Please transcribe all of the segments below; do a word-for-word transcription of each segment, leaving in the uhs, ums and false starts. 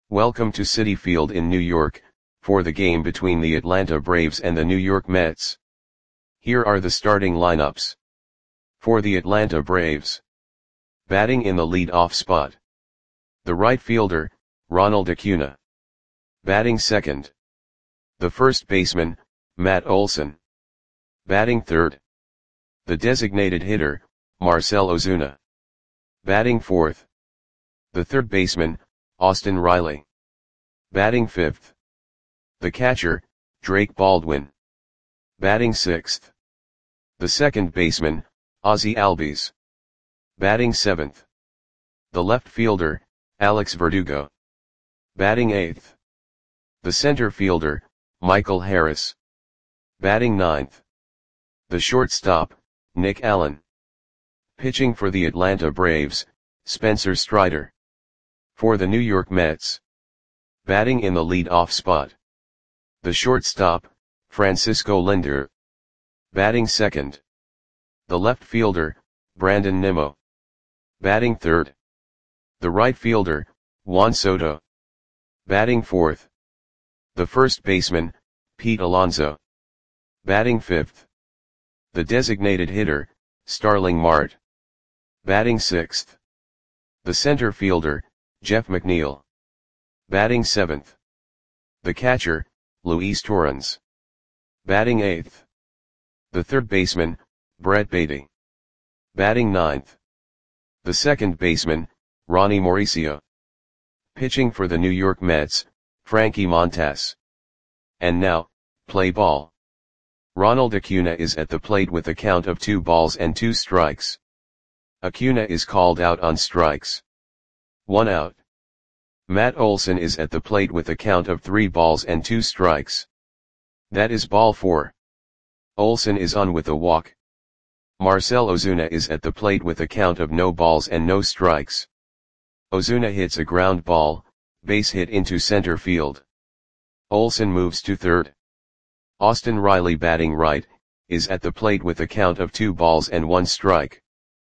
Welcome to Citi Field in New York, for the game between the Atlanta Braves and the New York Mets. Here are the starting lineups. For the Atlanta Braves. Batting in the lead-off spot. The right fielder, Ronald Acuna. Batting second. The first baseman, Matt Olson. Batting third. The designated hitter, Marcell Ozuna. Batting fourth. The third baseman, Austin Riley. Batting fifth. The catcher, Drake Baldwin. Batting sixth. The second baseman, Ozzie Albies. Batting seventh. The left fielder, Alex Verdugo. Batting eighth. The center fielder, Michael Harris. Batting ninth. The shortstop, Nick Allen. Pitching for the Atlanta Braves, Spencer Strider. For the New York Mets. Batting in the lead-off spot. The shortstop, Francisco Lindor. Batting second. The left fielder, Brandon Nimmo. Batting third. The right fielder, Juan Soto. Batting fourth. The first baseman, Pete Alonso. Batting fifth. The designated hitter, Starling Marte. Batting sixth. The center fielder, Jeff McNeil. Batting seventh. The catcher, Luis Torrens. Batting eighth. The third baseman, Brett Baty. Batting ninth. The second baseman, Ronnie Mauricio. Pitching for the New York Mets, Frankie Montas. And now, play ball. Ronald Acuna is at the plate with a count of two balls and two strikes. Acuna is called out on strikes. One out. Matt Olson is at the plate with a count of three balls and two strikes. That is ball four. Olson is on with a walk. Marcell Ozuna is at the plate with a count of no balls and no strikes. Ozuna hits a ground ball, base hit into center field. Olson moves to third. Austin Riley, batting right, is at the plate with a count of two balls and one strike.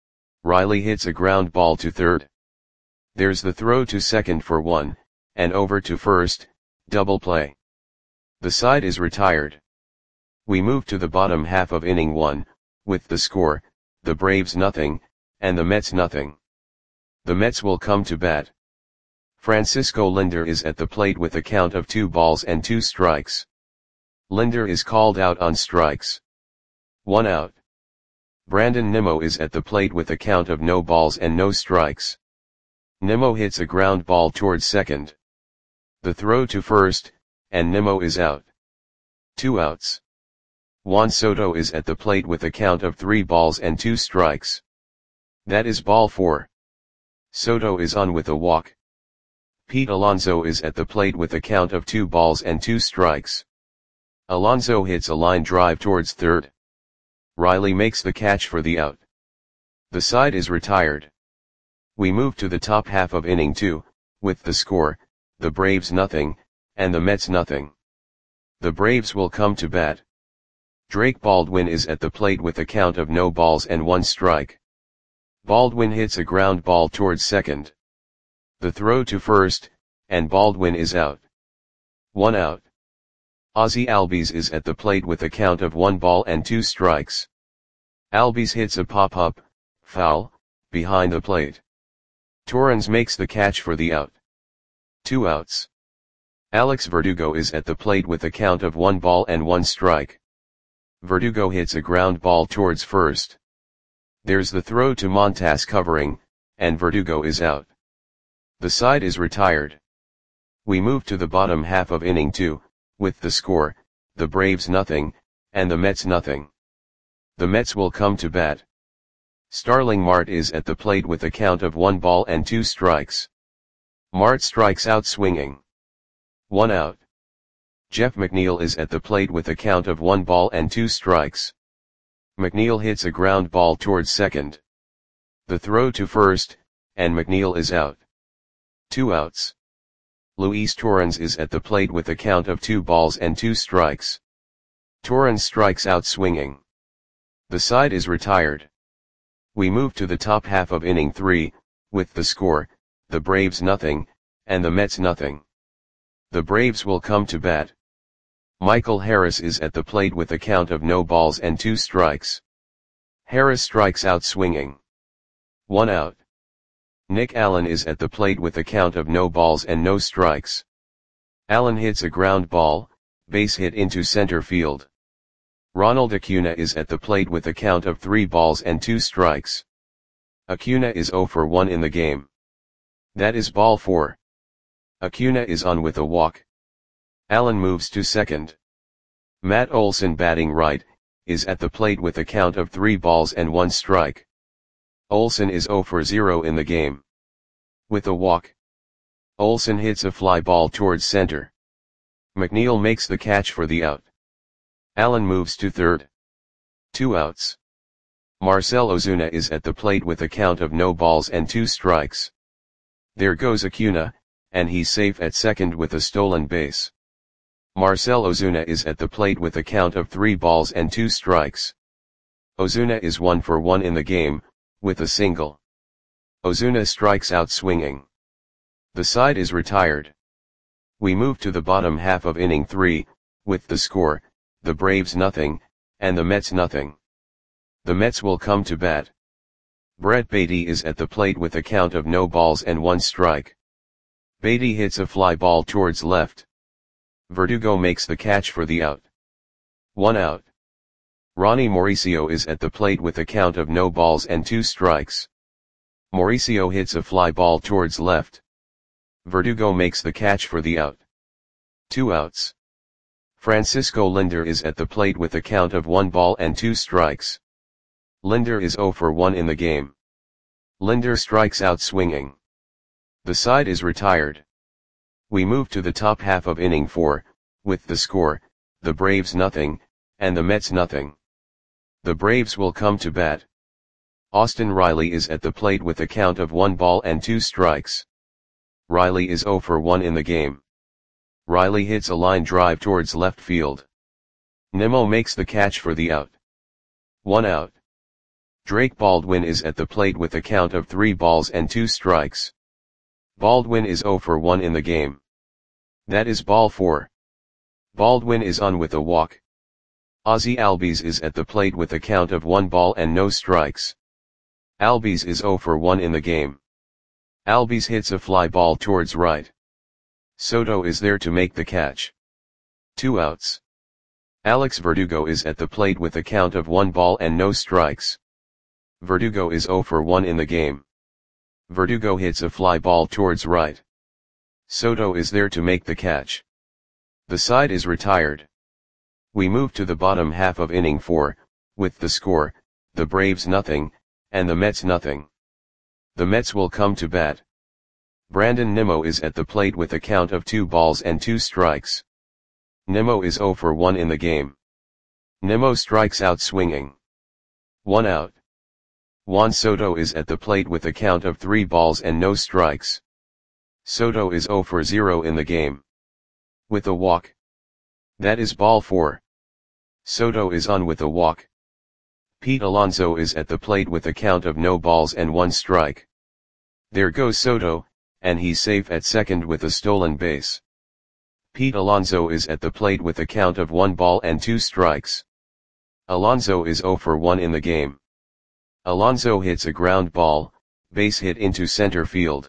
Riley hits a ground ball to third. There's the throw to second for one, and over to first, double play. The side is retired. We move to the bottom half of inning one, with the score, the Braves nothing, and the Mets nothing. The Mets will come to bat. Francisco Lindor is at the plate with a count of two balls and two strikes. Lindor is called out on strikes. One out. Brandon Nimmo is at the plate with a count of no balls and no strikes. Nimmo hits a ground ball towards second. The throw to first, and Nimmo is out. Two outs. Juan Soto is at the plate with a count of three balls and two strikes. That is ball four. Soto is on with a walk. Pete Alonso is at the plate with a count of two balls and two strikes. Alonso hits a line drive towards third. Riley makes the catch for the out. The side is retired. We move to the top half of inning two, with the score, the Braves nothing, and the Mets nothing. The Braves will come to bat. Drake Baldwin is at the plate with a count of no balls and one strike. Baldwin hits a ground ball towards second. The throw to first, and Baldwin is out. One out. Ozzie Albies is at the plate with a count of one ball and two strikes. Albies hits a pop-up, foul, behind the plate. Torrens makes the catch for the out. Two outs. Alex Verdugo is at the plate with a count of one ball and one strike. Verdugo hits a ground ball towards first. There's the throw to Montas covering, and Verdugo is out. The side is retired. We move to the bottom half of inning two, with the score, the Braves nothing, and the Mets nothing. The Mets will come to bat. Starling Marte is at the plate with a count of one ball and two strikes. Marte strikes out swinging. One out. Jeff McNeil is at the plate with a count of one ball and two strikes. McNeil hits a ground ball towards second. The throw to first, and McNeil is out. Two outs. Luis Torrens is at the plate with a count of two balls and two strikes. Torrens strikes out swinging. The side is retired. We move to the top half of inning three, with the score, the Braves nothing, and the Mets nothing. The Braves will come to bat. Michael Harris is at the plate with a count of no balls and two strikes. Harris strikes out swinging. One out. Nick Allen is at the plate with a count of no balls and no strikes. Allen hits a ground ball, base hit into center field. Ronald Acuna is at the plate with a count of three balls and two strikes. Acuna is zero for one in the game. That is ball four. Acuna is on with a walk. Allen moves to second. Matt Olson, batting right, is at the plate with a count of three balls and one strike. Olson is zero for zero in the game. With a walk, Olson hits a fly ball towards center. McNeil makes the catch for the out. Allen moves to third. Two outs. Marcell Ozuna is at the plate with a count of no balls and two strikes. There goes Acuna, and he's safe at second with a stolen base. Marcell Ozuna is at the plate with a count of three balls and two strikes. Ozuna is one for one in the game, with a single. Ozuna strikes out swinging. The side is retired. We move to the bottom half of inning three, with the score, the Braves nothing, and the Mets nothing. The Mets will come to bat. Brett Baty is at the plate with a count of no balls and one strike. Baty hits a fly ball towards left. Verdugo makes the catch for the out. One out. Ronnie Mauricio is at the plate with a count of no balls and two strikes. Mauricio hits a fly ball towards left. Verdugo makes the catch for the out. Two outs. Francisco Lindor is at the plate with a count of one ball and two strikes. Lindor is zero for one in the game. Lindor strikes out swinging. The side is retired. We move to the top half of inning four, with the score, the Braves nothing, and the Mets nothing. The Braves will come to bat. Austin Riley is at the plate with a count of one ball and two strikes. Riley is zero for one in the game. Riley hits a line drive towards left field. Nimmo makes the catch for the out. One out. Drake Baldwin is at the plate with a count of three balls and two strikes. Baldwin is zero for one in the game. That is ball four. Baldwin is on with a walk. Ozzie Albies is at the plate with a count of one ball and no strikes. Albies is zero for one in the game. Albies hits a fly ball towards right. Soto is there to make the catch. Two outs. Alex Verdugo is at the plate with a count of one ball and no strikes. Verdugo is zero for one in the game. Verdugo hits a fly ball towards right. Soto is there to make the catch. The side is retired. We move to the bottom half of inning four, with the score, the Braves nothing, and the Mets nothing. The Mets will come to bat. Brandon Nimmo is at the plate with a count of two balls and two strikes. Nimmo is zero for one in the game. Nimmo strikes out swinging. One out. Juan Soto is at the plate with a count of three balls and no strikes. Soto is zero for zero in the game. With a walk. That is ball four. Soto is on with a walk. Pete Alonso is at the plate with a count of no balls and one strike. There goes Soto, and he's safe at second with a stolen base. Pete Alonso is at the plate with a count of one ball and two strikes. Alonso is zero for one in the game. Alonso hits a ground ball, base hit into center field.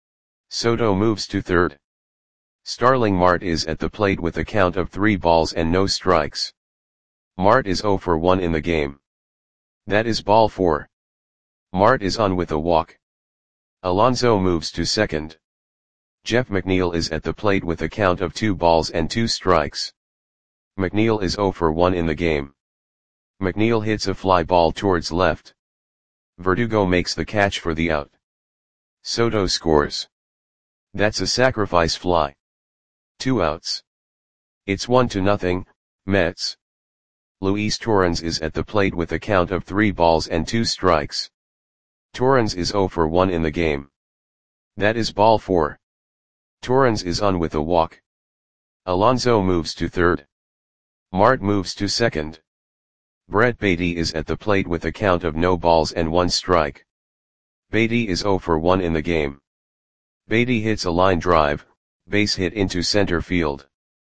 Soto moves to third. Starling Marte is at the plate with a count of three balls and no strikes. Marte is zero for one in the game. That is ball four. Marte is on with a walk. Alonso moves to second. Jeff McNeil is at the plate with a count of two balls and two strikes. McNeil is zero for one in the game. McNeil hits a fly ball towards left. Verdugo makes the catch for the out. Soto scores. That's a sacrifice fly. Two outs. It's one to nothing, Mets. Luis Torrens is at the plate with a count of three balls and two strikes. Torrens is zero for one in the game. That is ball four. Torrens is on with a walk. Alonso moves to third. Marte moves to second. Brett Baty is at the plate with a count of no balls and one strike. Baty is zero for one in the game. Baty hits a line drive, base hit into center field.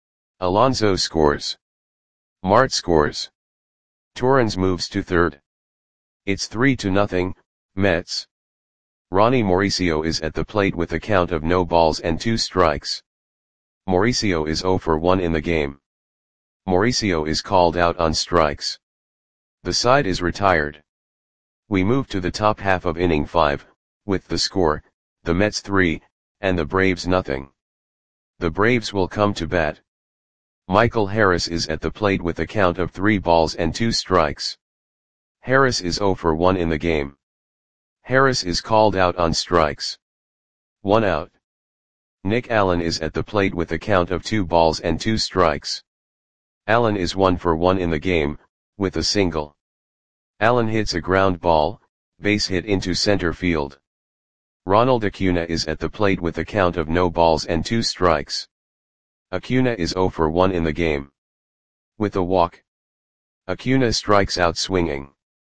Alonso scores. Marte scores. Torrens moves to third. It's three to nothing, Mets. Ronnie Mauricio is at the plate with a count of no balls and two strikes. Mauricio is zero for one in the game. Mauricio is called out on strikes. The side is retired. We move to the top half of inning five, with the score, the Mets three, and the Braves nothing. The Braves will come to bat. Michael Harris is at the plate with a count of three balls and two strikes. Harris is zero for one in the game. Harris is called out on strikes. One out. Nick Allen is at the plate with a count of two balls and two strikes. Allen is one for one in the game, with a single. Allen hits a ground ball, base hit into center field. Ronald Acuna is at the plate with a count of no balls and two strikes. Acuna is zero for one in the game. With a walk. Acuna strikes out swinging.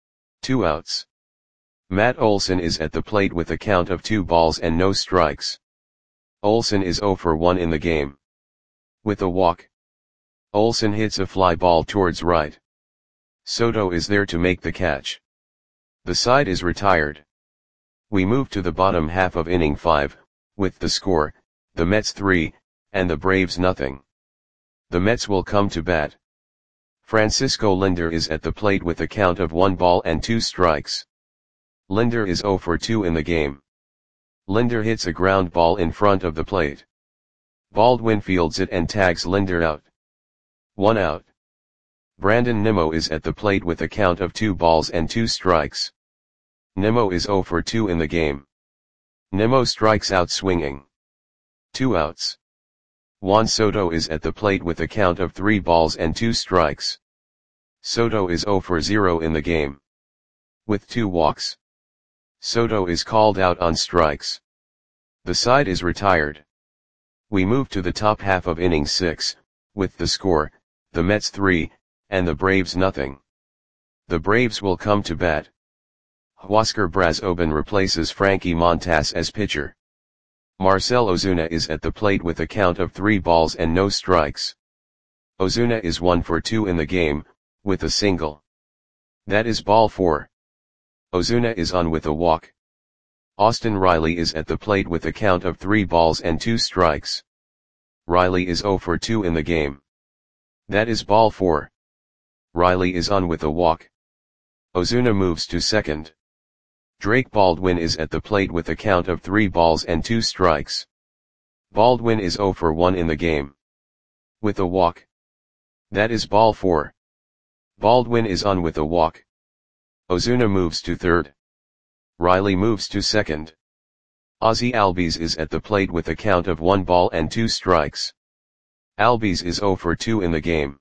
Two outs. Matt Olson is at the plate with a count of two balls and no strikes. Olson is zero for one in the game. With a walk. Olson hits a fly ball towards right. Soto is there to make the catch. The side is retired. We move to the bottom half of inning five, with the score, the Mets three, and the Braves nothing. The Mets will come to bat. Francisco Lindor is at the plate with a count of one ball and two strikes. Lindor is zero for two in the game. Lindor hits a ground ball in front of the plate. Baldwin fields it and tags Lindor out. One out. Brandon Nimmo is at the plate with a count of two balls and two strikes. Nimmo is zero for two in the game. Nimmo strikes out swinging. Two outs. Juan Soto is at the plate with a count of three balls and two strikes. Soto is zero for zero in the game. With two walks. Soto is called out on strikes. The side is retired. We move to the top half of inning six, with the score, the Mets three, and the Braves nothing. The Braves will come to bat. Huascar Brazoban replaces Frankie Montas as pitcher. Marcell Ozuna is at the plate with a count of three balls and no strikes. Ozuna is one for two in the game, with a single. That is ball four. Ozuna is on with a walk. Austin Riley is at the plate with a count of three balls and two strikes. Riley is zero for two in the game. That is ball four. Riley is on with a walk. Ozuna moves to second. Drake Baldwin is at the plate with a count of three balls and two strikes. Baldwin is zero for one in the game. With a walk. That is ball four. Baldwin is on with a walk. Ozuna moves to third. Riley moves to second. Ozzie Albies is at the plate with a count of one ball and two strikes. Albies is zero for two in the game.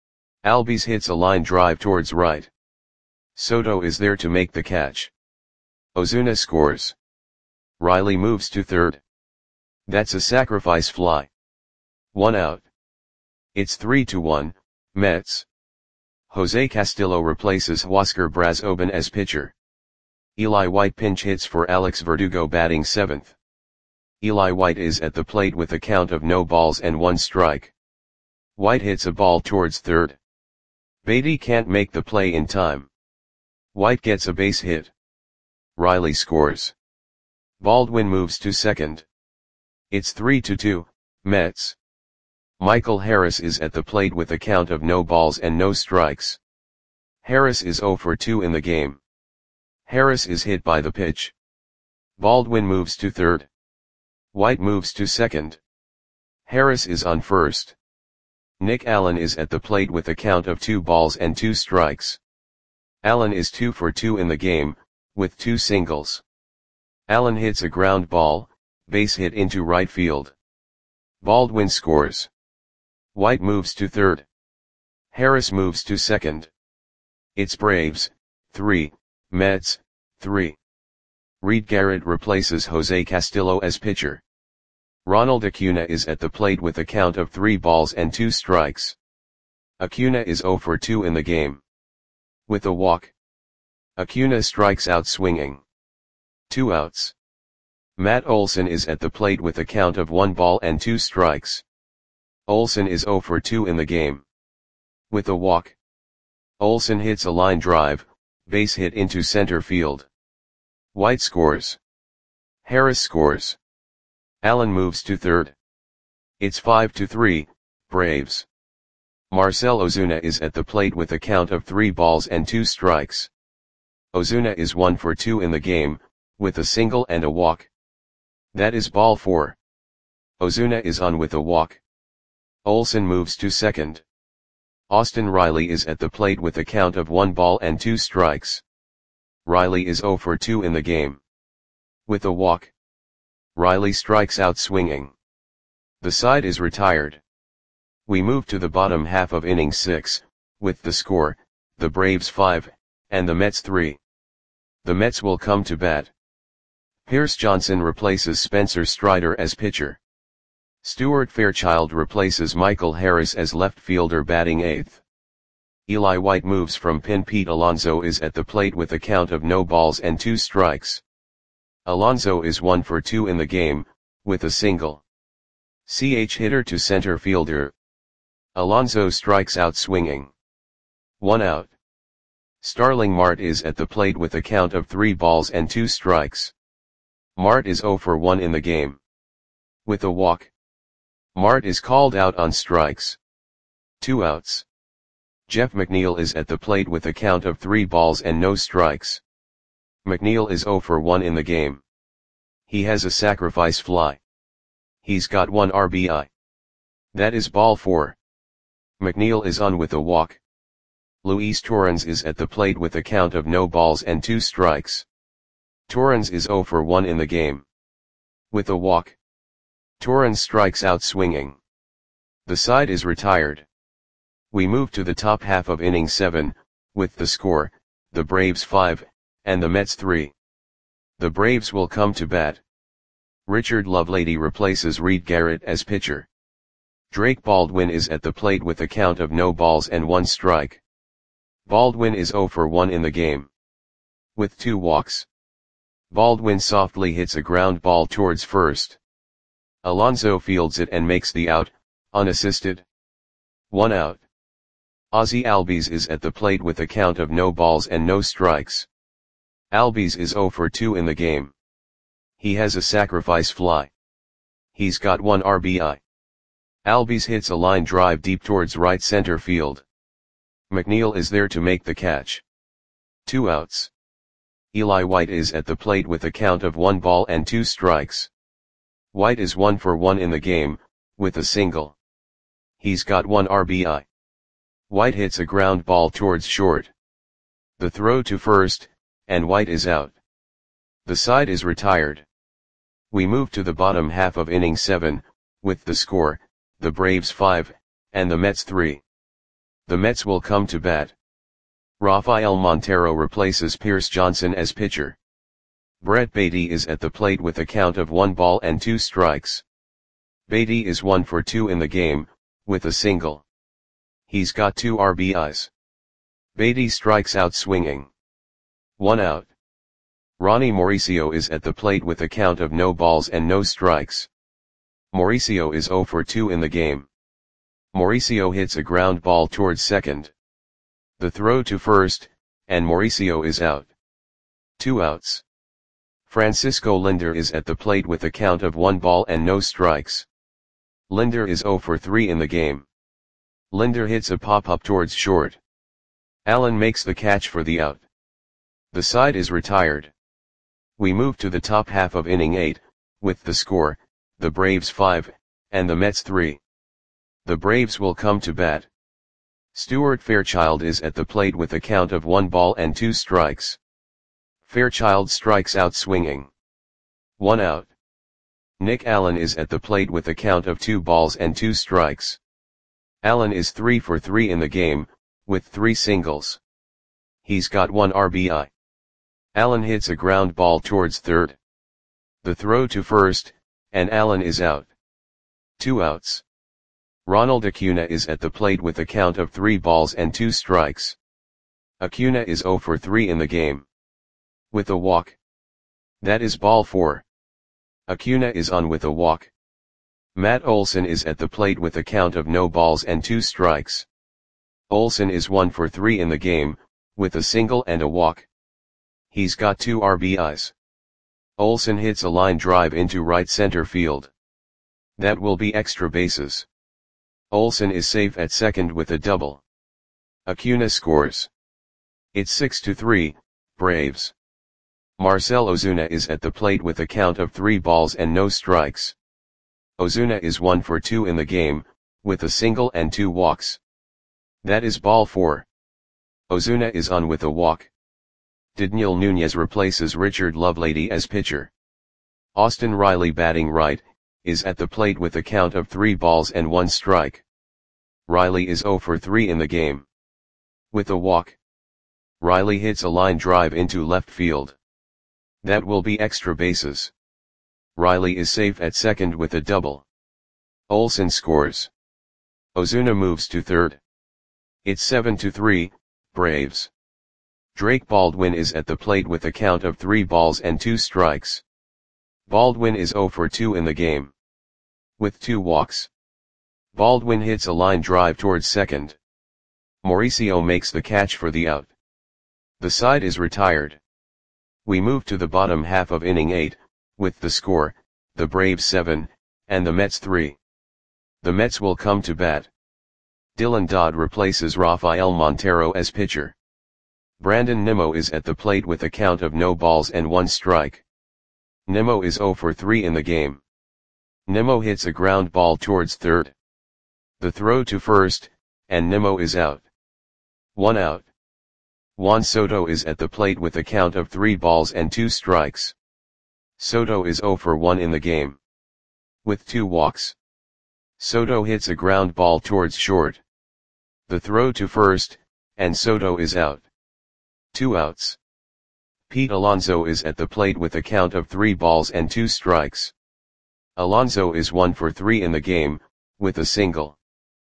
Albies hits a line drive towards right. Soto is there to make the catch. Ozuna scores. Riley moves to third. That's a sacrifice fly. One out. It's three to one, Mets. Jose Castillo replaces Huascar Brazoban as pitcher. Eli White pinch hits for Alex Verdugo batting seventh. Eli White is at the plate with a count of no balls and one strike. White hits a ball towards third. Beatty can't make the play in time. White gets a base hit. Riley scores. Baldwin moves to second. It's three to two, Mets. Michael Harris is at the plate with a count of no balls and no strikes. Harris is zero for two in the game. Harris is hit by the pitch. Baldwin moves to third. White moves to second. Harris is on first. Nick Allen is at the plate with a count of two balls and two strikes. Allen is two for two in the game, with two singles. Allen hits a ground ball, base hit into right field. Baldwin scores. White moves to third. Harris moves to second. It's Braves, three, Mets, three. Reed Garrett replaces Jose Castillo as pitcher. Ronald Acuna is at the plate with a count of three balls and two strikes. Acuna is zero for two in the game. With a walk. Acuna strikes out swinging. Two outs. Matt Olson is at the plate with a count of one ball and two strikes. Olson is zero for two in the game. With a walk. Olson hits a line drive, base hit into center field. White scores. Harris scores. Allen moves to third. It's five to three, Braves. Marcell Ozuna is at the plate with a count of three balls and two strikes. Ozuna is one for two in the game, with a single and a walk. That is ball four. Ozuna is on with a walk. Olson moves to second. Austin Riley is at the plate with a count of one ball and two strikes. Riley is zero for two in the game. With a walk. Riley strikes out swinging. The side is retired. We move to the bottom half of inning six, with the score, the Braves five, and the Mets three. The Mets will come to bat. Pierce Johnson replaces Spencer Strider as pitcher. Stuart Fairchild replaces Michael Harris as left fielder batting eighth. Eli White moves from pin. Pete Alonso is at the plate with a count of no balls and two strikes. Alonso is one for two in the game, with a single. C H hitter to center fielder. Alonso strikes out swinging. One out. Starling Marte is at the plate with a count of three balls and two strikes. Marte is zero for one in the game. With a walk. Marte is called out on strikes. Two outs. Jeff McNeil is at the plate with a count of three balls and no strikes. McNeil is zero for one in the game. He has a sacrifice fly. He's got one R B I. That is ball four. McNeil is on with a walk. Luis Torrens is at the plate with a count of no balls and two strikes. Torrens is zero for one in the game. With a walk. Torrens strikes out swinging. The side is retired. We move to the top half of inning seven, with the score, the Braves five, and the Mets three. The Braves will come to bat. Richard Lovelady replaces Reed Garrett as pitcher. Drake Baldwin is at the plate with a count of no balls and one strike. Baldwin is zero for one in the game. With two walks. Baldwin softly hits a ground ball towards first. Alonso fields it and makes the out, unassisted. One out. Ozzie Albies is at the plate with a count of no balls and no strikes. Albies is zero for two in the game. He has a sacrifice fly. He's got one R B I. Albies hits a line drive deep towards right center field. McNeil is there to make the catch. Two outs. Eli White is at the plate with a count of one ball and two strikes. White is one for one in the game, with a single. He's got one R B I. White hits a ground ball towards short. The throw to first, and White is out. The side is retired. We move to the bottom half of inning seven, with the score, the Braves five, and the Mets three. The Mets will come to bat. Rafael Montero replaces Pierce Johnson as pitcher. Brett Baty is at the plate with a count of one ball and two strikes. Baty is one for two in the game, with a single. He's got two R B Is. Baty strikes out swinging. One out. Ronnie Mauricio is at the plate with a count of no balls and no strikes. Mauricio is zero for two in the game. Mauricio hits a ground ball towards second. The throw to first, and Mauricio is out. Two outs. Francisco Lindor is at the plate with a count of one ball and no strikes. Lindor is zero for three in the game. Lindor hits a pop-up towards short. Allen makes the catch for the out. The side is retired. We move to the top half of inning eight, with the score, the Braves five, and the Mets three. The Braves will come to bat. Stuart Fairchild is at the plate with a count of one ball and two strikes. Fairchild strikes out swinging. One out. Nick Allen is at the plate with a count of two balls and two strikes. Allen is three for three in the game, with three singles. He's got one R B I. Allen hits a ground ball towards third. The throw to first, and Allen is out. Two outs. Ronald Acuna is at the plate with a count of three balls and two strikes. Acuna is zero for three in the game. With a walk. That is ball four. Acuna is on with a walk. Matt Olson is at the plate with a count of no balls and two strikes. Olson is one for three in the game, with a single and a walk. He's got two R B Is. Olson hits a line drive into right center field. That will be extra bases. Olson is safe at second with a double. Acuna scores. It's six to three, Braves. Marcell Ozuna is at the plate with a count of three balls and no strikes. Ozuna is one for two in the game, with a single and two walks. That is ball four. Ozuna is on with a walk. Daniel Nunez replaces Richard Lovelady as pitcher. Austin Riley, batting right, is at the plate with a count of three balls and one strike. Riley is zero for three in the game. With a walk. Riley hits a line drive into left field. That will be extra bases. Riley is safe at second with a double. Olson scores. Ozuna moves to third. It's seven to three, Braves. Drake Baldwin is at the plate with a count of three balls and two strikes. Baldwin is zero for two in the game. With two walks. Baldwin hits a line drive towards second. Mauricio makes the catch for the out. The side is retired. We move to the bottom half of inning eight, with the score, the Braves seven, and the Mets three. The Mets will come to bat. Dylan Dodd replaces Rafael Montero as pitcher. Brandon Nimmo is at the plate with a count of no balls and one strike. Nimmo is zero for three in the game. Nimmo hits a ground ball towards third. The throw to first, and Nimmo is out. One out. Juan Soto is at the plate with a count of three balls and two strikes. Soto is zero for one in the game. With two walks. Soto hits a ground ball towards short. The throw to first, and Soto is out. Two outs. Pete Alonso is at the plate with a count of three balls and two strikes. Alonso is one for three in the game, with a single.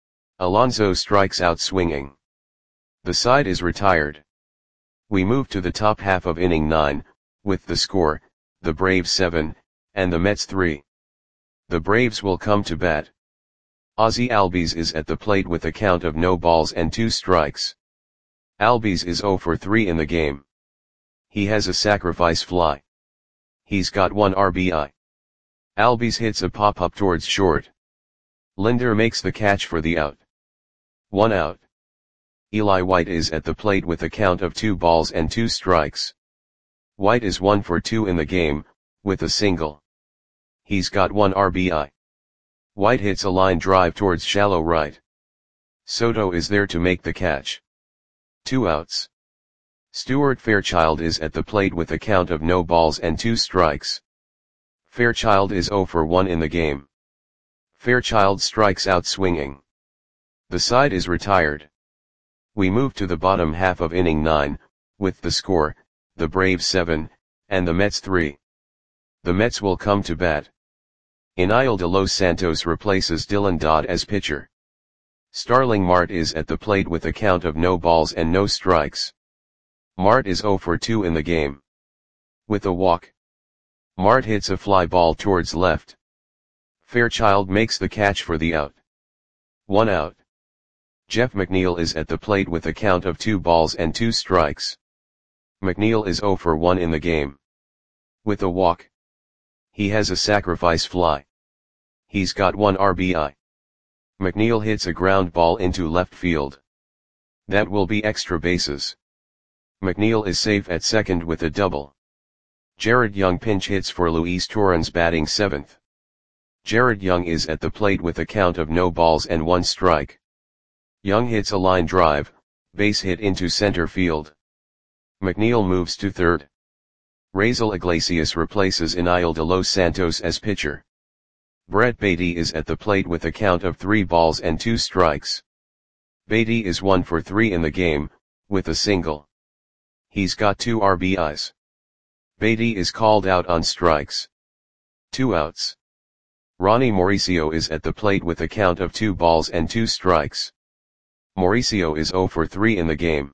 Alonso strikes out swinging. The side is retired. We move to the top half of inning nine, with the score, the Braves seven, and the Mets three. The Braves will come to bat. Ozzie Albies is at the plate with a count of no balls and two strikes. Albies is zero for three in the game. He has a sacrifice fly. He's got one R B I. Albies hits a pop-up towards short. Linder makes the catch for the out. One out. Eli White is at the plate with a count of two balls and two strikes. White is one for two in the game, with a single. He's got one R B I. White hits a line drive towards shallow right. Soto is there to make the catch. Two outs. Stuart Fairchild is at the plate with a count of no balls and two strikes. Fairchild is zero for one in the game. Fairchild strikes out swinging. The side is retired. We move to the bottom half of inning nine, with the score, the Braves seven, and the Mets three. The Mets will come to bat. Iniel de los Santos replaces Dylan Dodd as pitcher. Starling Marte is at the plate with a count of no balls and no strikes. Marte is zero for two in the game. With a walk. Marte hits a fly ball towards left. Fairchild makes the catch for the out. One out. Jeff McNeil is at the plate with a count of two balls and two strikes. McNeil is zero for one in the game. With a walk. He has a sacrifice fly. He's got one R B I. McNeil hits a ground ball into left field. That will be extra bases. McNeil is safe at second with a double. Jared Young pinch hits for Luis Torrens, batting seventh. Jared Young is at the plate with a count of no balls and one strike. Young hits a line drive, base hit into center field. McNeil moves to third. Raisel Iglesias replaces Iniel de los Santos as pitcher. Brett Baty is at the plate with a count of three balls and two strikes. Baty is one for three in the game, with a single. He's got two R B Is. Baty is called out on strikes. Two outs. Ronnie Mauricio is at the plate with a count of two balls and two strikes. Mauricio is zero for three in the game.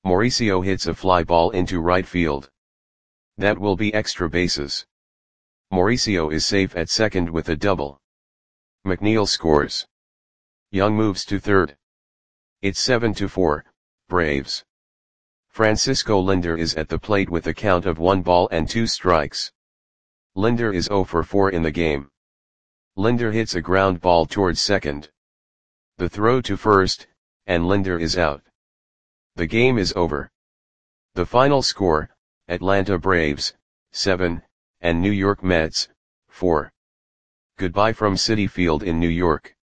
Mauricio hits a fly ball into right field. That will be extra bases. Mauricio is safe at second with a double. McNeil scores. Young moves to third. It's seven to four, Braves. Francisco Linder is at the plate with a count of one ball and two strikes. Linder is zero for four in the game. Linder hits a ground ball towards second. The throw to first, and Linder is out. The game is over. The final score, Atlanta Braves, seven, and New York Mets, four. Goodbye from Citi Field in New York.